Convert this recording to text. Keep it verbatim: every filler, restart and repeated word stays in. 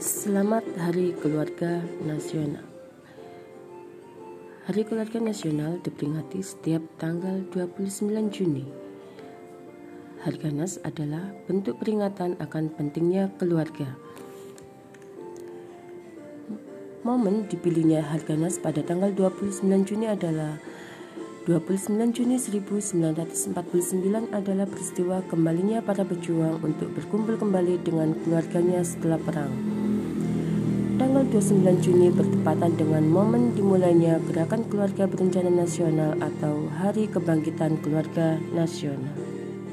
Selamat Hari Keluarga Nasional. Hari Keluarga Nasional diperingati setiap tanggal dua puluh sembilan Juni. Harganas adalah bentuk peringatan akan pentingnya keluarga. Momen dipilihnya Harganas pada tanggal dua puluh sembilan Juni adalah dua puluh sembilan Juni seribu sembilan ratus empat puluh sembilan adalah peristiwa kembalinya para pejuang untuk berkumpul kembali dengan keluarganya setelah perang. Tanggal dua puluh sembilan Juni bertepatan dengan momen dimulainya Gerakan Keluarga Berencana Nasional atau Hari Kebangkitan Keluarga Nasional.